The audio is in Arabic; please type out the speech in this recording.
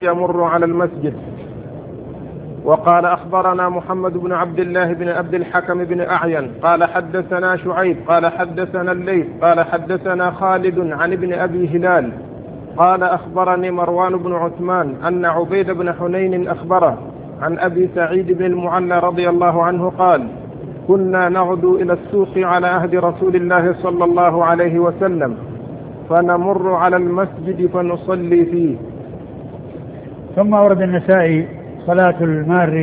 يمر على المسجد. وقال أخبرنا محمد بن عبد الله بن عبد الحكم بن أعين قال حدثنا شعيب قال حدثنا الليث قال حدثنا خالد عن ابن أبي هلال قال أخبرني مروان بن عثمان أن عبيد بن حنين أخبره عن أبي سعيد بن المعلى رضي الله عنه قال: كنا نغدو إلى السوق على عهد رسول الله صلى الله عليه وسلم فنمر على المسجد فنصلي فيه. ثم أورد النسائي صلاة المار